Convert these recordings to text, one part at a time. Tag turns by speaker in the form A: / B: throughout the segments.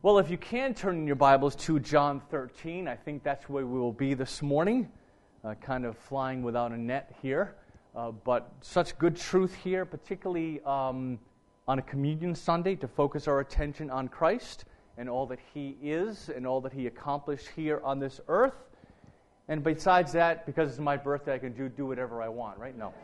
A: Well, if you can turn in your Bibles to John 13, I think that's where we will be this morning, kind of flying without a net here. But such good truth here, particularly on a Communion Sunday, to focus our attention on Christ and all that He is and all that He accomplished here on this earth. And besides that, because it's my birthday, I can do whatever I want, right? No.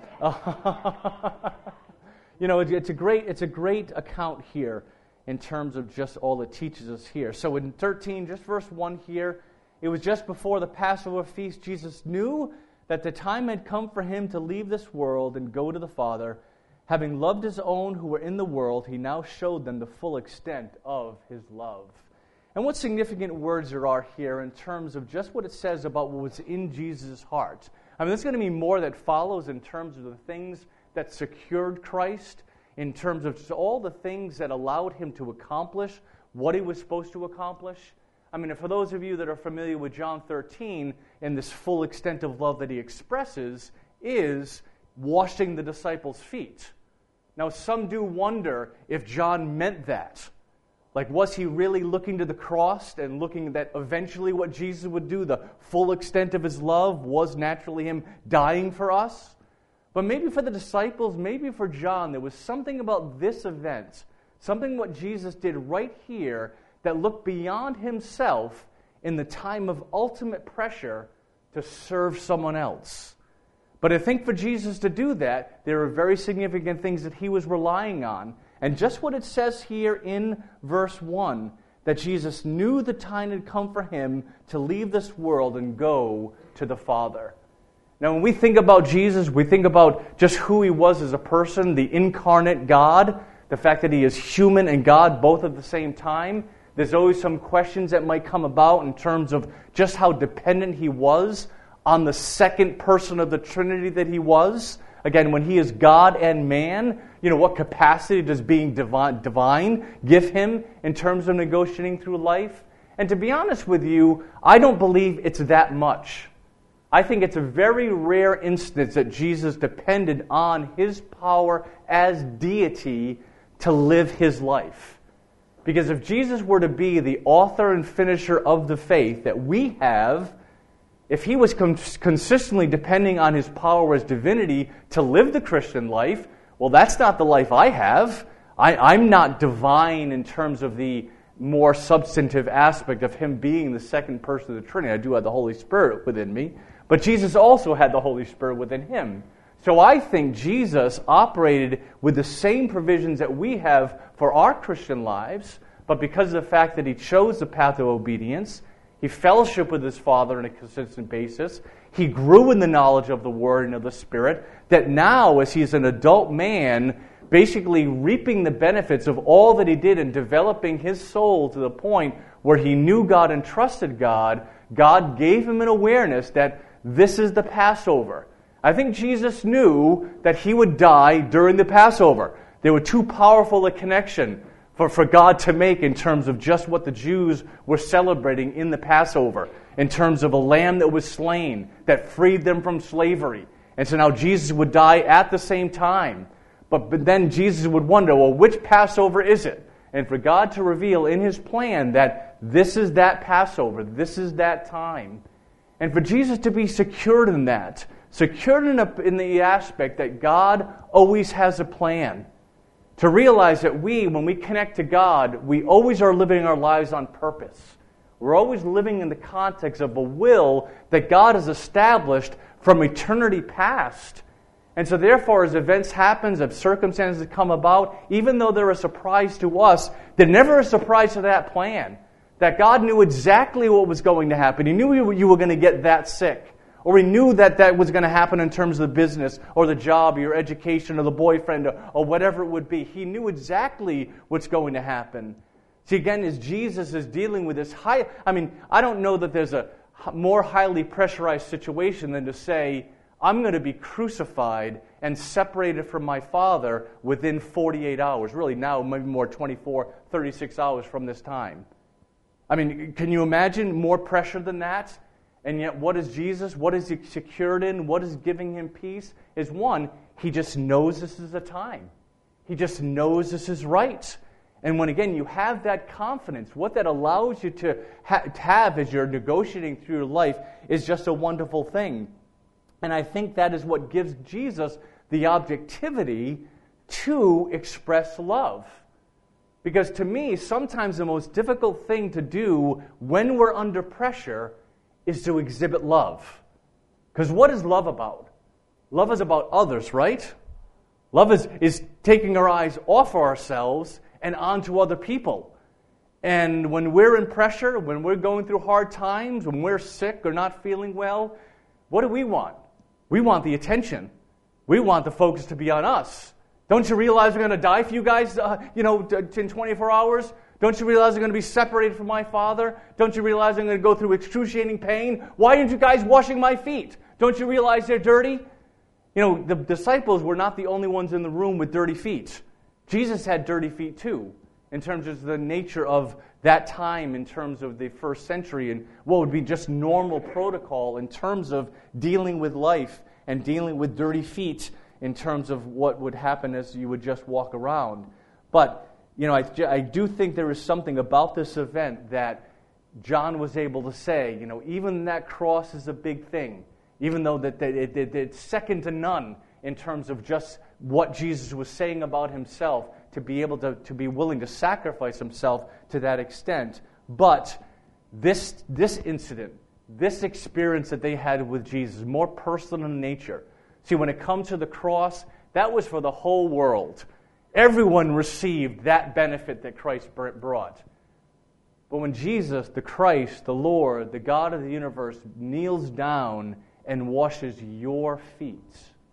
A: It's a great account here in terms of just all it teaches us here. So in 13, just verse 1 here, it was just before the Passover feast. Jesus knew that the time had come for Him to leave this world and go to the Father. Having loved His own who were in the world, He now showed them the full extent of His love. And what significant words there are here in terms of just what it says about what was in Jesus' heart. I mean, there's going to be more that follows in terms of the things that secured Christ, in terms of just all the things that allowed Him to accomplish what He was supposed to accomplish. I mean, for those of you that are familiar with John 13 and this full extent of love that He expresses is washing the disciples' feet. Now, some do wonder if John meant that. Like, was he really looking to the cross and looking that eventually what Jesus would do, the full extent of His love, was naturally Him dying for us? But maybe for the disciples, maybe for John, there was something about this event, something what Jesus did right here that looked beyond Himself in the time of ultimate pressure to serve someone else. But I think for Jesus to do that, there are very significant things that He was relying on. And just what it says here in verse 1, that Jesus knew the time had come for Him to leave this world and go to the Father. Now, when we think about Jesus, we think about just who He was as a person, the incarnate God, the fact that He is human and God both at the same time. There's always some questions that might come about in terms of just how dependent He was on the second person of the Trinity that He was. Again, when He is God and man, what capacity does being divine give Him in terms of negotiating through life? And to be honest with you, I don't believe it's that much. I think it's a very rare instance that Jesus depended on His power as deity to live His life. Because if Jesus were to be the author and finisher of the faith that we have, if He was consistently depending on His power as divinity to live the Christian life, well, that's not the life I have. I'm not divine in terms of the more substantive aspect of Him being the second person of the Trinity. I do have the Holy Spirit within me. But Jesus also had the Holy Spirit within Him. So I think Jesus operated with the same provisions that we have for our Christian lives, but because of the fact that He chose the path of obedience, He fellowshiped with His Father on a consistent basis, He grew in the knowledge of the Word and of the Spirit, that now, as He's an adult man, basically reaping the benefits of all that He did in developing His soul to the point where He knew God and trusted God, God gave Him an awareness that this is the Passover. I think Jesus knew that He would die during the Passover. They were too powerful a connection for God to make in terms of just what the Jews were celebrating in the Passover, in terms of a lamb that was slain, that freed them from slavery. And so now Jesus would die at the same time. But then Jesus would wonder, well, which Passover is it? And for God to reveal in His plan that this is that Passover, this is that time. And for Jesus to be secured in that, secured in the aspect that God always has a plan. To realize that when we connect to God, we always are living our lives on purpose. We're always living in the context of a will that God has established from eternity past. And so therefore, as events happen, as circumstances come about, even though they're a surprise to us, they're never a surprise to that plan. That God knew exactly what was going to happen. He knew you were going to get that sick. Or He knew that was going to happen in terms of the business or the job or your education or the boyfriend or whatever it would be. He knew exactly what's going to happen. See, again, as Jesus is dealing with this I don't know that there's a more highly pressurized situation than to say, I'm going to be crucified and separated from my Father within 48 hours. Really now, maybe more 24, 36 hours from this time. I mean, can you imagine more pressure than that? And yet, what is Jesus? What is He secured in? What is giving Him peace? Is one, He just knows this is the time. He just knows this is right. And when, again, you have that confidence, what that allows you to have as you're negotiating through your life is just a wonderful thing. And I think that is what gives Jesus the objectivity to express love. Because to me, sometimes the most difficult thing to do when we're under pressure is to exhibit love. Because what is love about? Love is about others, right? Love is taking our eyes off ourselves and onto other people. And when we're in pressure, when we're going through hard times, when we're sick or not feeling well, what do we want? We want the attention. We want the focus to be on us. Don't you realize we're going to die for you guys, in 24 hours? Don't you realize I'm going to be separated from my Father? Don't you realize I'm going to go through excruciating pain? Why aren't you guys washing my feet? Don't you realize they're dirty? The disciples were not the only ones in the room with dirty feet. Jesus had dirty feet too, in terms of the nature of that time, in terms of the first century, and what would be just normal protocol in terms of dealing with life and dealing with dirty feet in terms of what would happen as you would just walk around. But, I do think there is something about this event that John was able to say, even that cross is a big thing, even though that it's second to none in terms of just what Jesus was saying about himself, to be able to be willing to sacrifice himself to that extent. But this incident, this experience that they had with Jesus, more personal in nature. See, when it comes to the cross, that was for the whole world. Everyone received that benefit that Christ brought. But when Jesus, the Christ, the Lord, the God of the universe, kneels down and washes your feet,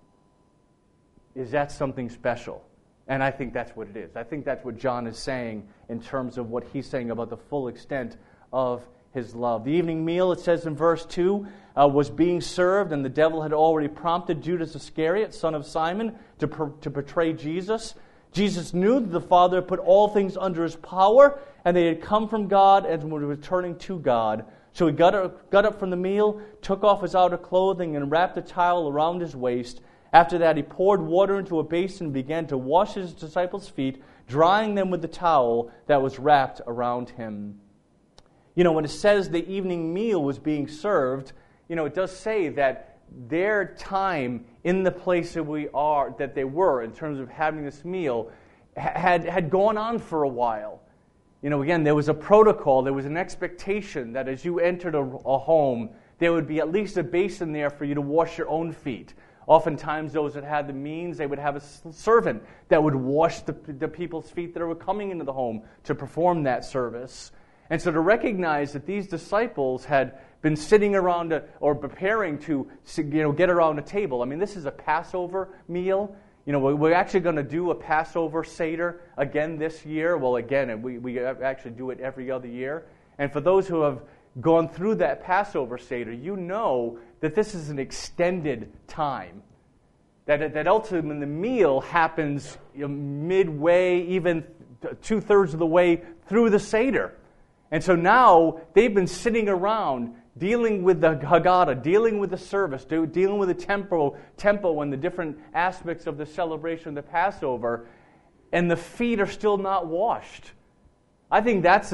A: is that something special? And I think that's what it is. I think that's what John is saying in terms of what he's saying about the full extent of his love. The evening meal, it says in verse 2, was being served, and the devil had already prompted Judas Iscariot, son of Simon, to betray Jesus. Jesus knew that the Father put all things under his power, and they had come from God and were returning to God. So he got up from the meal, took off his outer clothing, and wrapped a towel around his waist. After that, he poured water into a basin and began to wash his disciples' feet, drying them with the towel that was wrapped around him. When it says the evening meal was being served, it does say that their time in the place that they were in terms of having this meal had gone on for a while. Again, there was a protocol, there was an expectation that as you entered a home, there would be at least a basin there for you to wash your own feet. Oftentimes, those that had the means, they would have a servant that would wash the people's feet that were coming into the home to perform that service. And so to recognize that these disciples had been sitting around or preparing to get around a table. I mean, this is a Passover meal. We're actually going to do a Passover Seder again this year. Well, again, we actually do it every other year. And for those who have gone through that Passover Seder, you know that this is an extended time. That ultimately the meal happens midway, even 2/3 of the way through the Seder. And so now they've been sitting around dealing with the Haggadah, dealing with the service, dealing with the temple and the different aspects of the celebration of the Passover, and the feet are still not washed. I think that's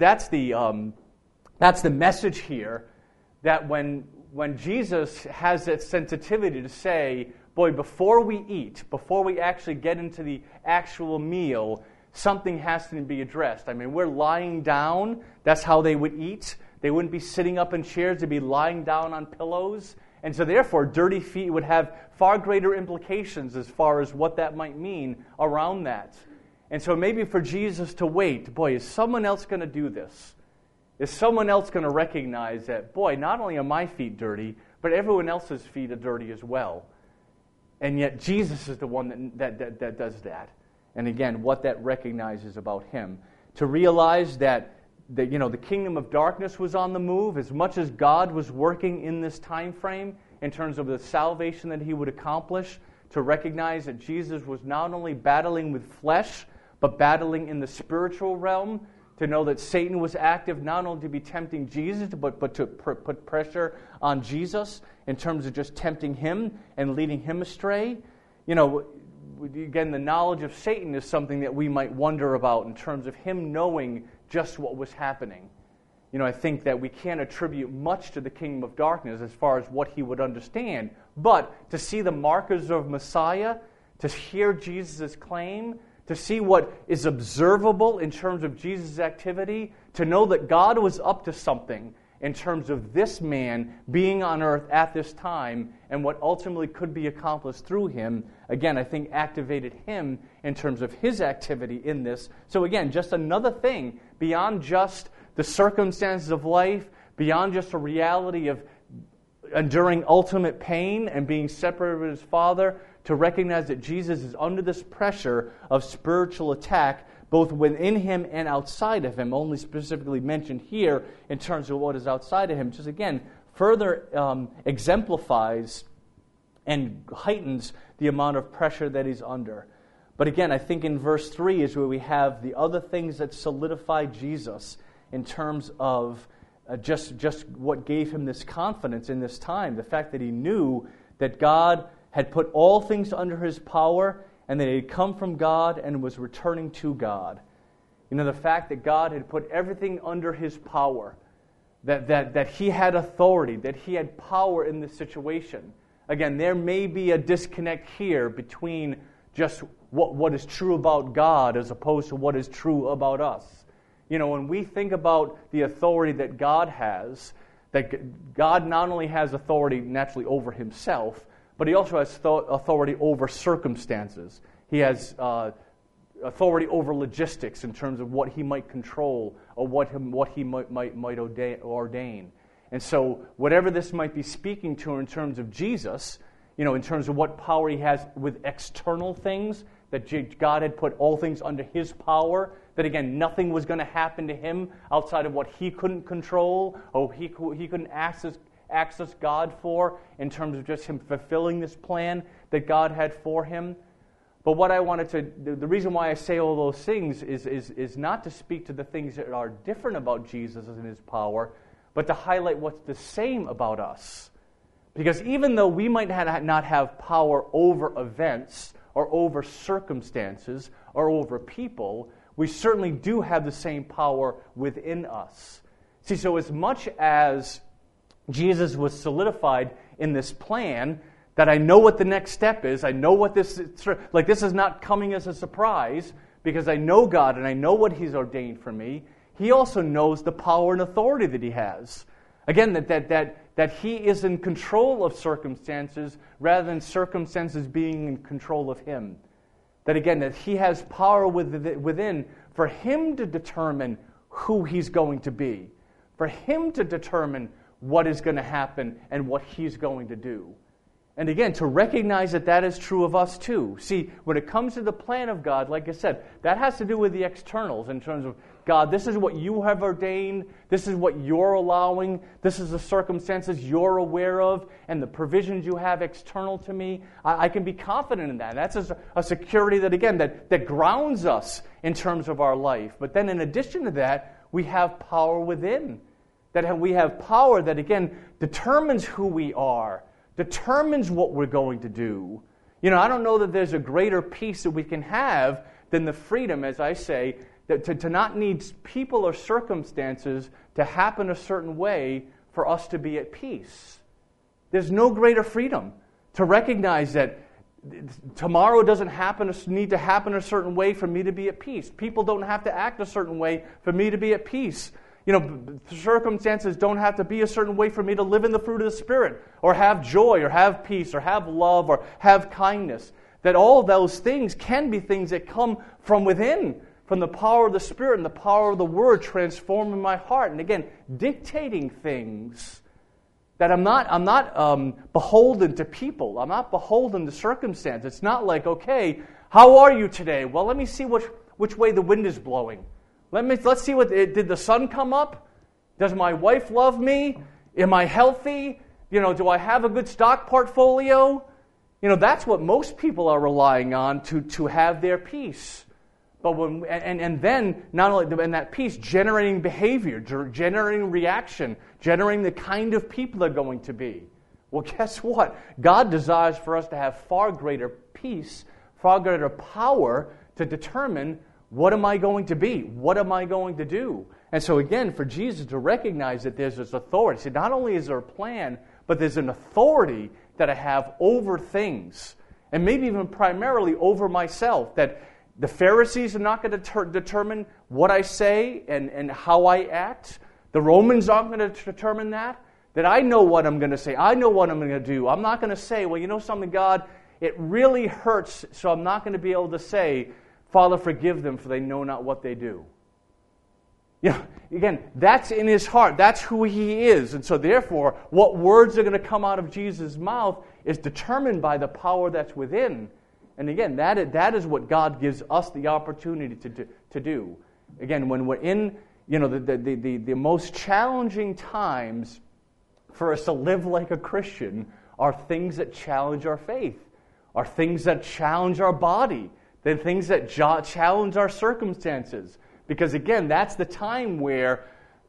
A: the message here, that when Jesus has that sensitivity to say, boy, before we eat, before we actually get into the actual meal, something has to be addressed. I mean, we're lying down. That's how they would eat. They wouldn't be sitting up in chairs. They'd be lying down on pillows. And so therefore, dirty feet would have far greater implications as far as what that might mean around that. And so maybe for Jesus to wait, boy, is someone else going to do this? Is someone else going to recognize that, boy, not only are my feet dirty, but everyone else's feet are dirty as well? And yet Jesus is the one that does that. And again, what that recognizes about him. To realize that the kingdom of darkness was on the move, as much as God was working in this time frame in terms of the salvation that he would accomplish, to recognize that Jesus was not only battling with flesh, but battling in the spiritual realm, to know that Satan was active not only to be tempting Jesus, but to put pressure on Jesus in terms of just tempting him and leading him astray. again, the knowledge of Satan is something that we might wonder about in terms of him knowing just what was happening. I think that we can't attribute much to the kingdom of darkness as far as what he would understand. But to see the markers of Messiah, to hear Jesus' claim, to see what is observable in terms of Jesus' activity, to know that God was up to something in terms of this man being on earth at this time and what ultimately could be accomplished through him, again, I think activated him in terms of his activity in this. So again, just another thing beyond just the circumstances of life, beyond just a reality of enduring ultimate pain and being separated from his Father, to recognize that Jesus is under this pressure of spiritual attack, both within him and outside of him, only specifically mentioned here in terms of what is outside of him, just again further exemplifies and heightens the amount of pressure that he's under. But again, I think in verse 3 is where we have the other things that solidify Jesus in terms of just what gave him this confidence in this time. The fact that he knew that God had put all things under his power and that he had come from God and was returning to God. The fact that God had put everything under his power, that he had authority, that he had power in this situation. Again, there may be a disconnect here between just what is true about God as opposed to what is true about us. When we think about the authority that God has, that God not only has authority naturally over himself, but he also has authority over circumstances. He has authority over logistics in terms of what he might control or what he might ordain. And so whatever this might be speaking to in terms of Jesus, in terms of what power he has with external things, that God had put all things under his power, that again, nothing was going to happen to him outside of what he couldn't control or he couldn't access God for in terms of just him fulfilling this plan that God had for him. But what I wanted to, the reason why I say all those things is not to speak to the things that are different about Jesus and his power, but to highlight what's the same about us. Because even though we might not have power over events or over circumstances or over people, we certainly do have the same power within us. See, so as much as Jesus was solidified in this plan, that I know what the next step is, I know what this is, this is not coming as a surprise, because I know God and I know what he's ordained for me, he also knows the power and authority that he has. Again, that he is in control of circumstances rather than circumstances being in control of him. That he has power within for him to determine who he's going to be, for him to determine what is going to happen and what he's going to do. And again, to recognize that is true of us too. See, when it comes to the plan of God, like I said, that has to do with the externals in terms of, God, this is what you have ordained, this is what you're allowing, this is the circumstances you're aware of, and the provisions you have external to me. I can be confident in that. That's a security that, again, that grounds us in terms of our life. But then in addition to that, we have power within. That we have power that, again, determines who we are, determines what we're going to do. I don't know that there's a greater peace that we can have than the freedom, as I say, that to not need people or circumstances to happen a certain way for us to be at peace. There's no greater freedom to recognize that tomorrow doesn't need to happen a certain way for me to be at peace. People don't have to act a certain way for me to be at peace. Circumstances don't have to be a certain way for me to live in the fruit of the Spirit, or have joy, or have peace, or have love, or have kindness. That all those things can be things that come from within, from the power of the Spirit and the power of the Word transforming my heart. And again, dictating things that I'm not beholden to people. I'm not beholden to circumstance. It's not like, okay, how are you today? Well, let me see which way the wind is blowing. Let's see did the sun come up? Does my wife love me? Am I healthy? Do I have a good stock portfolio? That's what most people are relying on to have their peace. But then not only in that peace, generating behavior, generating reaction, generating the kind of people they're going to be. Well, guess what? God desires for us to have far greater peace, far greater power to determine, what am I going to be? What am I going to do? And so again, for Jesus to recognize that there's this authority. See, not only is there a plan, but there's an authority that I have over things. And maybe even primarily over myself. That the Pharisees are not going to determine what I say and how I act. The Romans aren't going to determine that. That I know what I'm going to say. I know what I'm going to do. I'm not going to say, well, you know something, God, it really hurts, so I'm not going to be able to say, Father, forgive them, for they know not what they do. You know, again, that's in his heart. That's who he is. And so therefore, what words are going to come out of Jesus' mouth is determined by the power that's within. And again, that is what God gives us the opportunity to do. Again, when we're in, you know, the most challenging times for us to live like a Christian are things that challenge our faith, are things that challenge our body, the things that challenge our circumstances. Because again, that's the time where,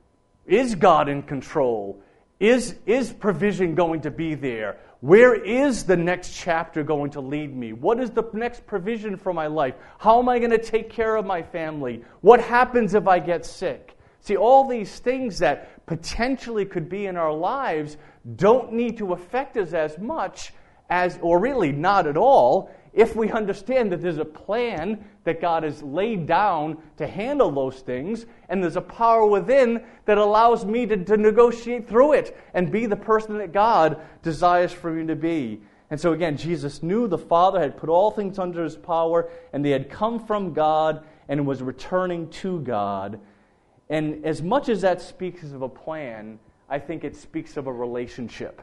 A: is God in control? Is provision going to be there? Where is the next chapter going to lead me? What is the next provision for my life? How am I going to take care of my family? What happens if I get sick? See, all these things that potentially could be in our lives don't need to affect us as much as, or really not at all, if we understand that there's a plan that God has laid down to handle those things, and there's a power within that allows me to negotiate through it and be the person that God desires for me to be. And so again, Jesus knew the Father had put all things under his power, and they had come from God and was returning to God. And as much as that speaks of a plan, I think it speaks of a relationship.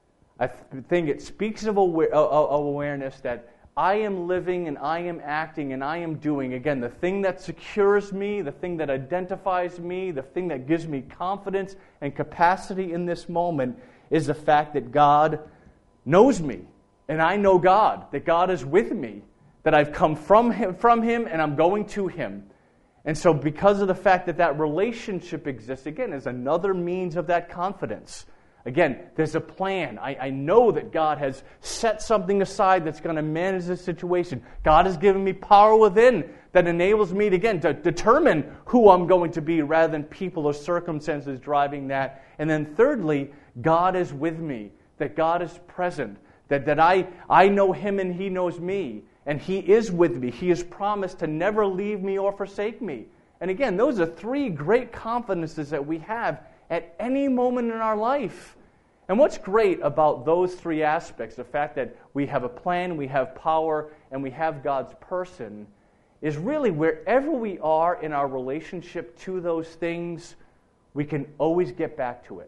A: I think it speaks of awareness that I am living and I am acting and I am doing. Again, the thing that secures me, the thing that identifies me, the thing that gives me confidence and capacity in this moment is the fact that God knows me and I know God, that God is with me, that I've come from Him and I'm going to Him. And so because of the fact that that relationship exists, again, is another means of that confidence. Again, there's a plan. I know that God has set something aside that's going to manage this situation. God has given me power within that enables me to, again, to determine who I'm going to be rather than people or circumstances driving that. And then thirdly, God is with me, that God is present, that I know Him and He knows me, and He is with me. He has promised to never leave me or forsake me. And again, those are three great confidences that we have at any moment in our life. And what's great about those three aspects, the fact that we have a plan, we have power, and we have God's person, is really wherever we are in our relationship to those things, we can always get back to it.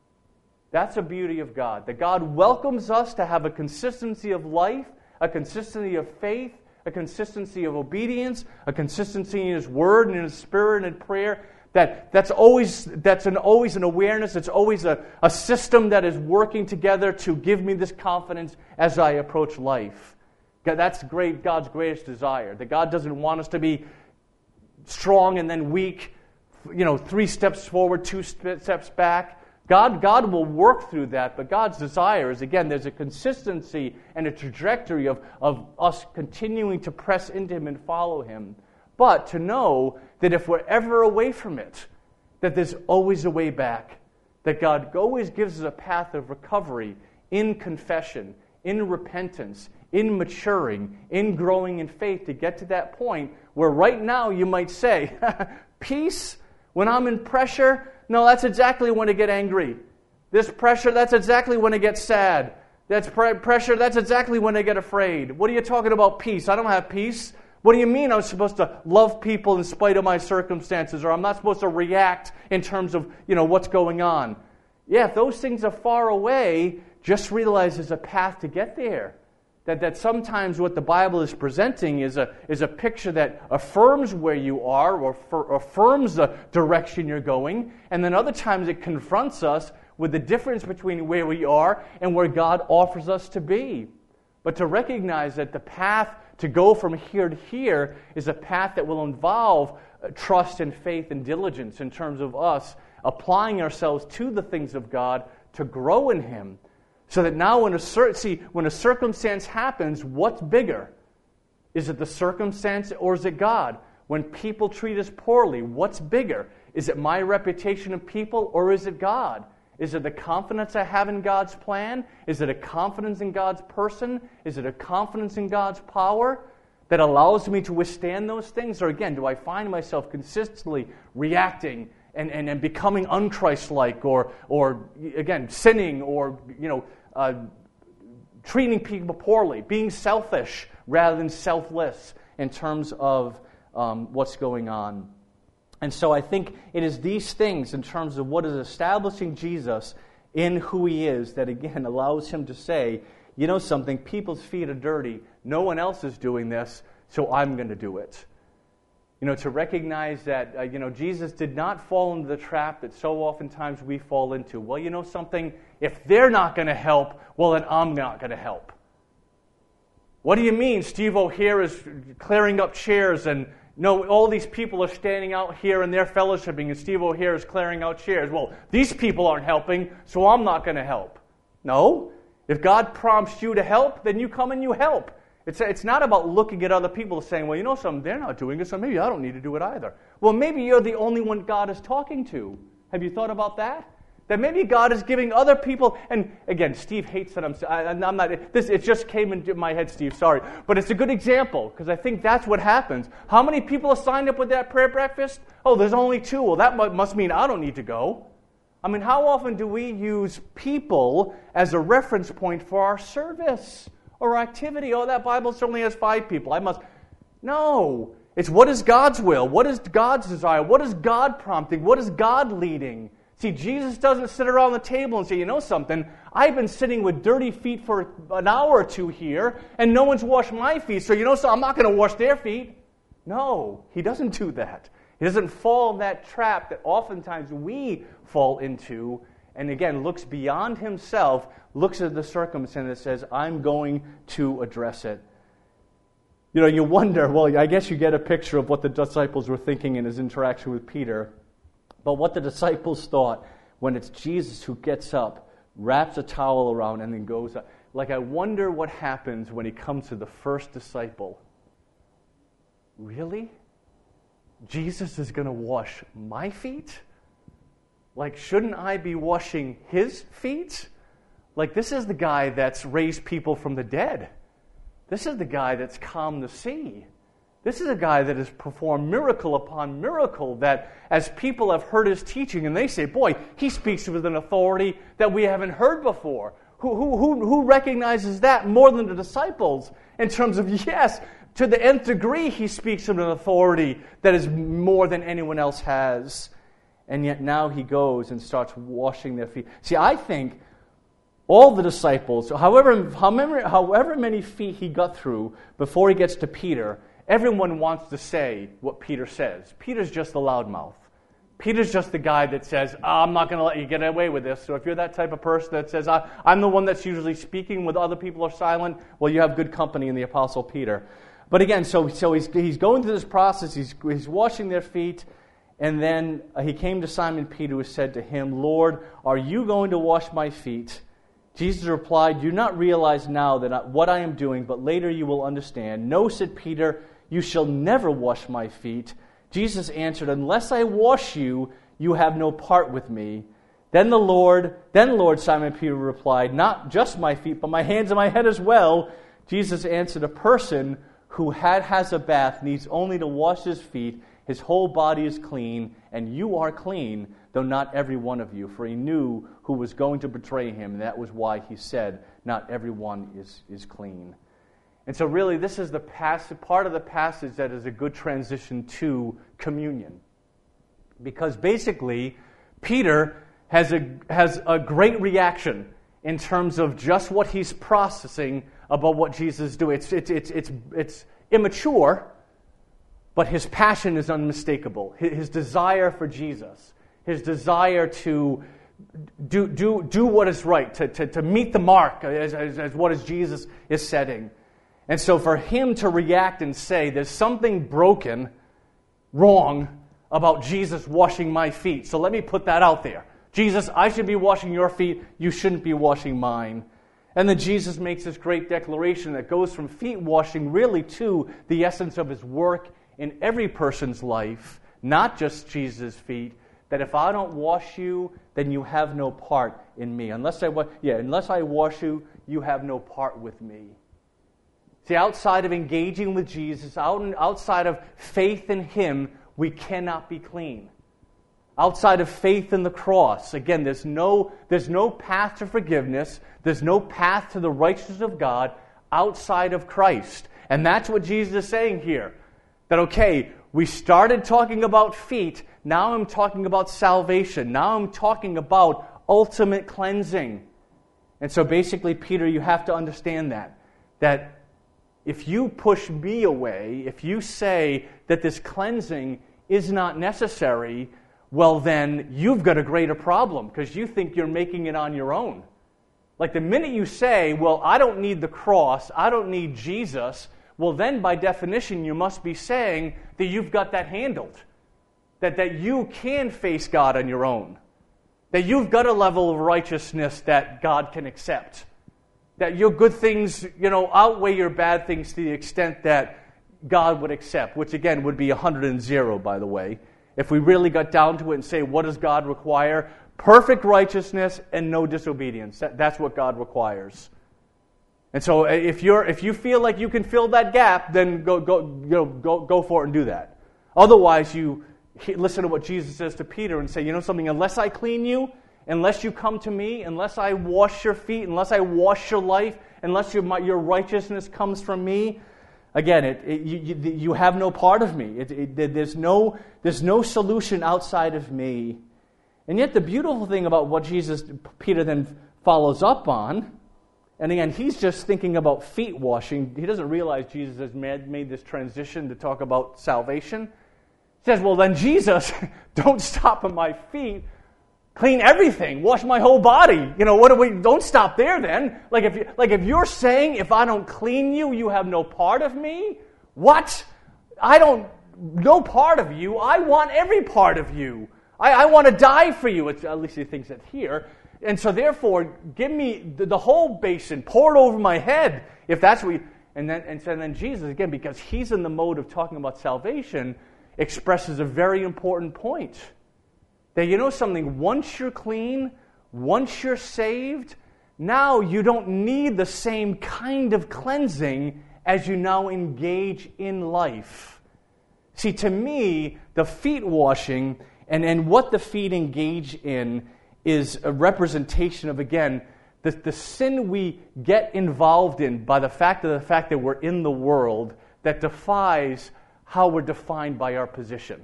A: That's the beauty of God, that God welcomes us to have a consistency of life, a consistency of faith, a consistency of obedience, a consistency in His Word and in His Spirit and in prayer. That's always an awareness. It's always a system that is working together to give me this confidence as I approach life. That's God's greatest desire. That God doesn't want us to be strong and then weak, 3 steps forward, 2 steps back. God will work through that, but God's desire is, again, there's a consistency and a trajectory of us continuing to press into Him and follow Him. But to know that if we're ever away from it, that there's always a way back. That God always gives us a path of recovery in confession, in repentance, in maturing, in growing in faith to get to that point where right now you might say, peace, when I'm in pressure, no, that's exactly when I get angry. This pressure, that's exactly when I get sad. That's pressure, that's exactly when I get afraid. What are you talking about peace? I don't have peace. What do you mean I'm supposed to love people in spite of my circumstances, or I'm not supposed to react in terms of, what's going on? Yeah, if those things are far away, just realize there's a path to get there. That sometimes what the Bible is presenting is a picture that affirms where you are or affirms the direction you're going, and then other times it confronts us with the difference between where we are and where God offers us to be. But to recognize that the path to go from here to here is a path that will involve trust and faith and diligence in terms of us applying ourselves to the things of God to grow in Him. So that now when a circumstance happens, what's bigger? Is it the circumstance or is it God? When people treat us poorly, what's bigger? Is it my reputation of people or is it God? Is it the confidence I have in God's plan? Is it a confidence in God's person? Is it a confidence in God's power that allows me to withstand those things? Or again, do I find myself consistently reacting and becoming un-Christ-like or again, sinning or, treating people poorly, being selfish rather than selfless in terms of what's going on? And so I think it is these things in terms of what is establishing Jesus in who he is that, again, allows him to say, you know something, people's feet are dirty. No one else is doing this, so I'm going to do it. To recognize that, Jesus did not fall into the trap that so oftentimes we fall into. Well, you know something, if they're not going to help, well, then I'm not going to help. What do you mean Steve O'Hare is clearing up chairs and all these people are standing out here and they're fellowshipping and Steve O'Hare is clearing out chairs? Well, these people aren't helping, so I'm not going to help. No. If God prompts you to help, then you come and you help. It's not about looking at other people saying, well, you know something, they're not doing it, so maybe I don't need to do it either. Well, maybe you're the only one God is talking to. Have you thought about that? That maybe God is giving other people, and again, Steve hates that I'm not, it just came into my head, Steve, sorry. But it's a good example, because I think that's what happens. How many people are signed up with that prayer breakfast? Oh, there's only 2. Well, that must mean I don't need to go. I mean, how often do we use people as a reference point for our service or activity? Oh, that Bible certainly has 5 people. No. It's what is God's will? What is God's desire? What is God prompting? What is God leading? See, Jesus doesn't sit around the table and say, you know something, I've been sitting with dirty feet for an hour or 2 here, and no one's washed my feet, so I'm not going to wash their feet. No, he doesn't do that. He doesn't fall in that trap that oftentimes we fall into, and again, looks beyond himself, looks at the circumstance and says, I'm going to address it. You wonder, well, I guess you get a picture of what the disciples were thinking in his interaction with Peter. But what the disciples thought when it's Jesus who gets up, wraps a towel around, and then goes up. I wonder what happens when he comes to the first disciple. Really? Jesus is going to wash my feet? Shouldn't I be washing his feet? This is the guy that's raised people from the dead. This is the guy that's calmed the sea. This is a guy that has performed miracle upon miracle, that as people have heard his teaching and they say, boy, he speaks with an authority that we haven't heard before. Who recognizes that more than the disciples in terms of, yes, to the nth degree he speaks with an authority that is more than anyone else has. And yet now he goes and starts washing their feet. See, I think all the disciples, however many feet he got through before he gets to Peter, everyone wants to say what Peter says. Peter's just the loudmouth. Peter's just the guy that says, I'm not going to let you get away with this. So if you're that type of person that says, I'm the one that's usually speaking when other people are silent, well, you have good company in the Apostle Peter. But again, so he's going through this process. He's washing their feet. And then he came to Simon Peter, who said to him, Lord, are you going to wash my feet? Jesus replied, do not realize now that what I am doing, but later you will understand. No, said Peter, you shall never wash my feet. Jesus answered, unless I wash you, you have no part with me. Then Lord, Simon Peter replied, not just my feet, but my hands and my head as well. Jesus answered, a person who has a bath needs only to wash his feet. His whole body is clean, and you are clean, though not every one of you. For he knew who was going to betray him, and that was why he said, not everyone is clean. And so really this is the part of the passage that is a good transition to communion. Because basically, Peter has a great reaction in terms of just what he's processing about what Jesus is doing. It's immature, but his passion is unmistakable. His desire for Jesus, his desire to do what is right, to meet the mark as what is Jesus is setting. And so for him to react and say, there's something broken, wrong, about Jesus washing my feet. So let me put that out there. Jesus, I should be washing your feet. You shouldn't be washing mine. And then Jesus makes this great declaration that goes from feet washing really to the essence of his work in every person's life, not just Jesus' feet, that if I don't wash you, then you have no part in me. Unless I wash you, you have no part with me. See, outside of engaging with Jesus, outside of faith in him, we cannot be clean. Outside of faith in the cross, again, there's no path to forgiveness. There's no path to the righteousness of God outside of Christ. And that's what Jesus is saying here. That, okay, we started talking about feet. Now I'm talking about salvation. Now I'm talking about ultimate cleansing. And so basically, Peter, you have to understand that if you push me away, if you say that this cleansing is not necessary, well then you've got a greater problem because you think you're making it on your own. Like the minute you say, well, I don't need the cross, I don't need Jesus, well then by definition you must be saying that you've got that handled. That you can face God on your own. That you've got a level of righteousness that God can accept. That your good things, outweigh your bad things to the extent that God would accept, which again would be 100, by the way. If we really got down to it and say, what does God require? Perfect righteousness and no disobedience. That's what God requires. And so if you feel like you can fill that gap, then go for it and do that. Otherwise, you listen to what Jesus says to Peter and say, you know something, unless I clean you, unless you come to me, unless I wash your feet, unless I wash your life, unless your righteousness comes from me, again, you have no part of me. There's no solution outside of me. And yet the beautiful thing about what Peter then follows up on, and again, he's just thinking about feet washing. He doesn't realize Jesus has made this transition to talk about salvation. He says, well then Jesus, don't stop at my feet. Clean everything. Wash my whole body. Don't stop there then. Like if you're saying if I don't clean you, you have no part of me? What? No part of you. I want every part of you. I want to die for you. At least he thinks that here. And so therefore, give me the whole basin. Pour it over my head. If that's what and then Jesus, again, because he's in the mode of talking about salvation, expresses a very important point. That you know something, once you're clean, once you're saved, now you don't need the same kind of cleansing as you now engage in life. See, to me, the feet washing and what the feet engage in is a representation of, again, the sin we get involved in by the fact that we're in the world that defies how we're defined by our position.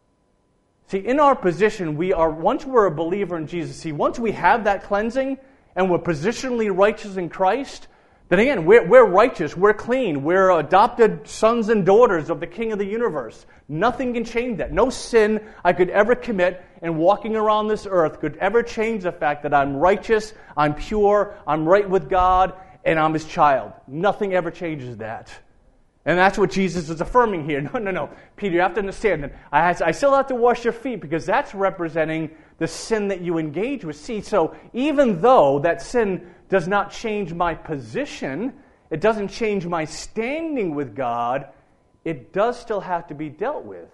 A: See, in our position, once we're a believer in Jesus, once we have that cleansing and we're positionally righteous in Christ, then again, we're righteous, we're clean, we're adopted sons and daughters of the King of the universe. Nothing can change that. No sin I could ever commit in walking around this earth could ever change the fact that I'm righteous, I'm pure, I'm right with God, and I'm His child. Nothing ever changes that. And that's what Jesus is affirming here. No. Peter, you have to understand that I still have to wash your feet because that's representing the sin that you engage with. See, so even though that sin does not change my position, it doesn't change my standing with God, it does still have to be dealt with.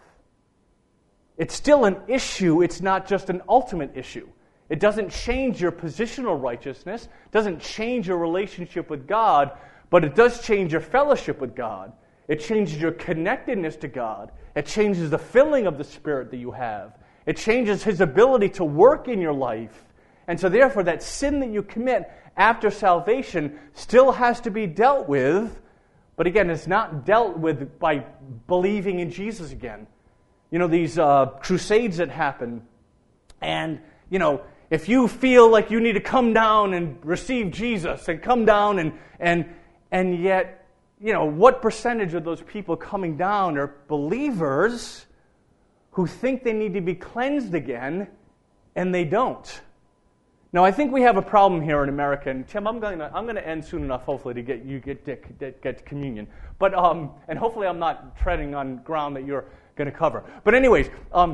A: It's still an issue. It's not just an ultimate issue. It doesn't change your positional righteousness, doesn't change your relationship with God, but it does change your fellowship with God. It changes your connectedness to God. It changes the filling of the Spirit that you have. It changes His ability to work in your life. And so therefore that sin that you commit after salvation still has to be dealt with. But again, it's not dealt with by believing in Jesus again. These crusades that happen. And, if you feel like you need to come down and receive Jesus and come down and yet, what percentage of those people coming down are believers who think they need to be cleansed again, and they don't? Now, I think we have a problem here in America, and Tim, I'm going to end soon enough, hopefully, to get communion. But and hopefully, I'm not treading on ground that you're going to cover. But anyways,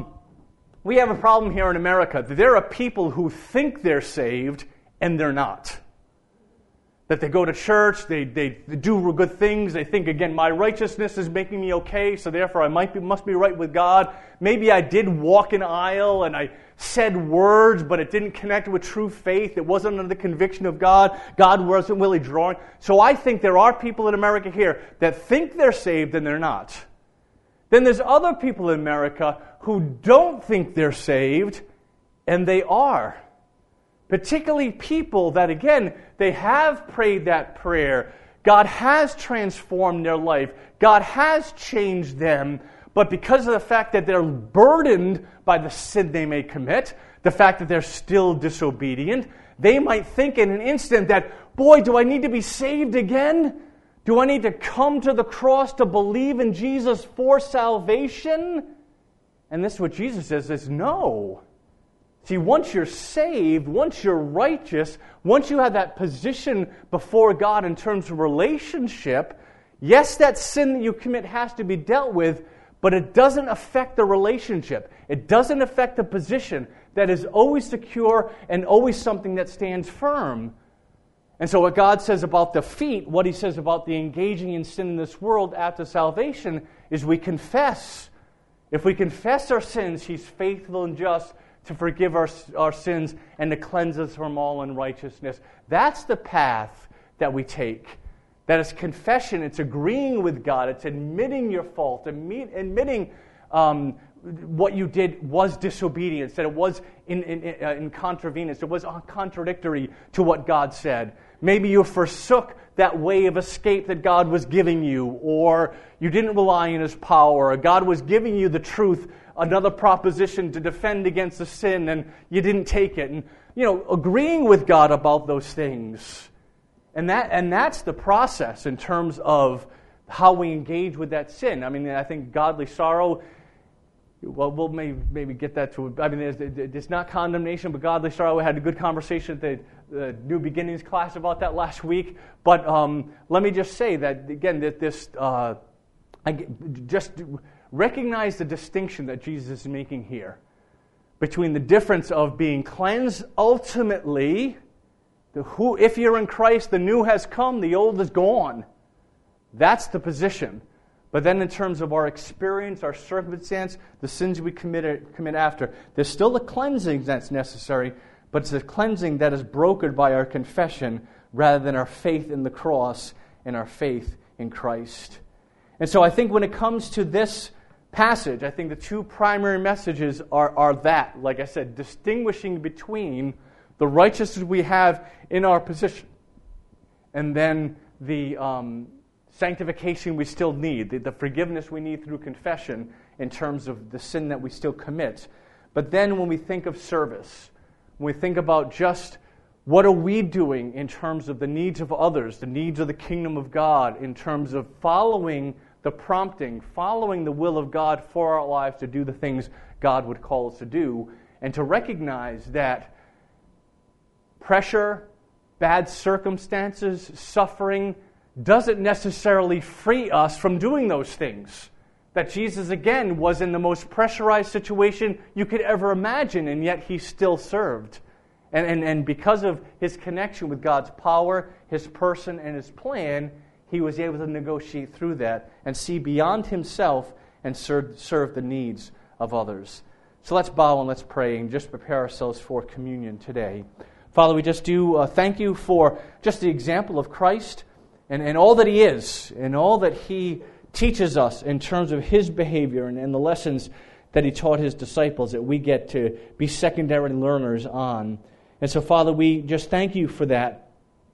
A: we have a problem here in America. There are people who think they're saved, and they're not. That they go to church, they do good things, they think, again, my righteousness is making me okay, so therefore I must be right with God. Maybe I did walk an aisle and I said words, but it didn't connect with true faith. It wasn't under the conviction of God. God wasn't really drawing. So I think there are people in America here that think they're saved and they're not. Then there's other people in America who don't think they're saved and they are. Particularly people that, again, they have prayed that prayer. God has transformed their life. God has changed them. But because of the fact that they're burdened by the sin they may commit, the fact that they're still disobedient, they might think in an instant that, boy, do I need to be saved again? Do I need to come to the cross to believe in Jesus for salvation? And this is what Jesus says is no. See, once you're saved, once you're righteous, once you have that position before God in terms of relationship, yes, that sin that you commit has to be dealt with, but it doesn't affect the relationship. It doesn't affect the position that is always secure and always something that stands firm. And so what God says about the feet, what He says about the engaging in sin in this world after salvation, is we confess. If we confess our sins, He's faithful and just to forgive our sins and to cleanse us from all unrighteousness. That's the path that we take. That is confession. It's agreeing with God. It's admitting your fault, admitting what you did was disobedience, that it was in contravenance, it was contradictory to what God said. Maybe you forsook that way of escape that God was giving you, or you didn't rely on His power, or God was giving you the truth, another proposition to defend against the sin, and you didn't take it. And, agreeing with God about those things. And that's the process in terms of how we engage with that sin. I mean, I think godly sorrow, well, we'll maybe get that to, I mean, it's not condemnation, but godly sorrow. We had a good conversation at the New Beginnings class about that last week. But let me just say that, again, that just recognize the distinction that Jesus is making here between the difference of being cleansed ultimately. If you're in Christ, the new has come, the old is gone. That's the position. But then in terms of our experience, our circumstance, the sins we commit after, there's still a cleansing that's necessary, but it's a cleansing that is brokered by our confession rather than our faith in the cross and our faith in Christ. And so I think when it comes to this passage, I think the two primary messages are that, like I said, distinguishing between the righteousness we have in our position and then the sanctification we still need, the forgiveness we need through confession in terms of the sin that we still commit. But then when we think of service, when we think about just what are we doing in terms of the needs of others, the needs of the kingdom of God, in terms of following the prompting, following the will of God for our lives to do the things God would call us to do, and to recognize that pressure, bad circumstances, suffering doesn't necessarily free us from doing those things. That Jesus, again, was in the most pressurized situation you could ever imagine, and yet He still served. And because of His connection with God's power, His person, and His plan, He was able to negotiate through that and see beyond Himself and serve the needs of others. So let's bow and let's pray and just prepare ourselves for communion today. Father, we just do thank You for just the example of Christ and all that He is and all that He teaches us in terms of His behavior and the lessons that He taught His disciples that we get to be secondary learners on. And so, Father, we just thank You for that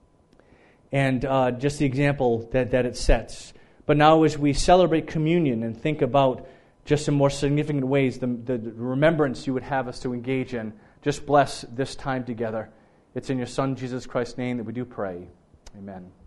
A: and just the example that it sets. But now as we celebrate communion and think about just in more significant ways the remembrance You would have us to engage in, just bless this time together. It's in Your Son, Jesus Christ's name, that we do pray. Amen.